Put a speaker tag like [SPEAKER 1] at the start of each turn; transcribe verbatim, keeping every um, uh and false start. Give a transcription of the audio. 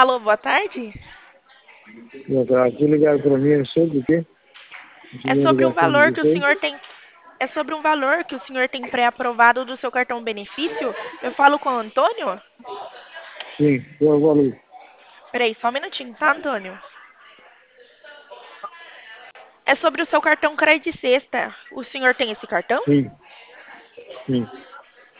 [SPEAKER 1] Alô, boa tarde.
[SPEAKER 2] Boa tarde. Você ligaram para mim, é sobre o quê?
[SPEAKER 1] É
[SPEAKER 2] Recebi uma
[SPEAKER 1] sobre um
[SPEAKER 2] ligação de
[SPEAKER 1] valor que o
[SPEAKER 2] vocês?
[SPEAKER 1] senhor tem. É sobre um valor que o senhor tem pré-aprovado do seu cartão benefício. Eu falo com o Antônio?
[SPEAKER 2] Sim, qual é o valor?
[SPEAKER 1] Peraí, só um minutinho, tá, Antônio? É sobre o seu cartão Credit Sexta. O senhor tem esse cartão?
[SPEAKER 2] Sim, sim.